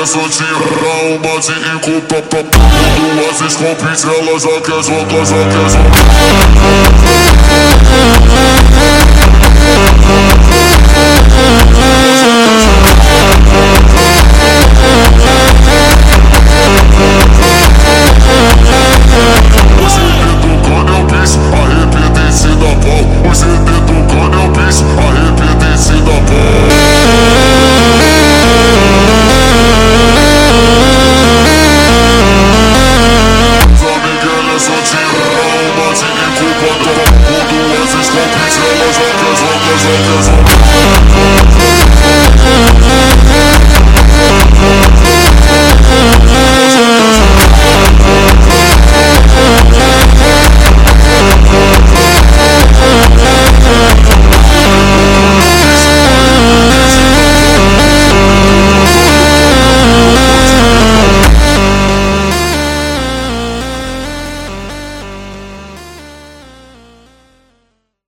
começo a tirar o bate e culpa duas escopes, ela já quer jogar, já quer jogar.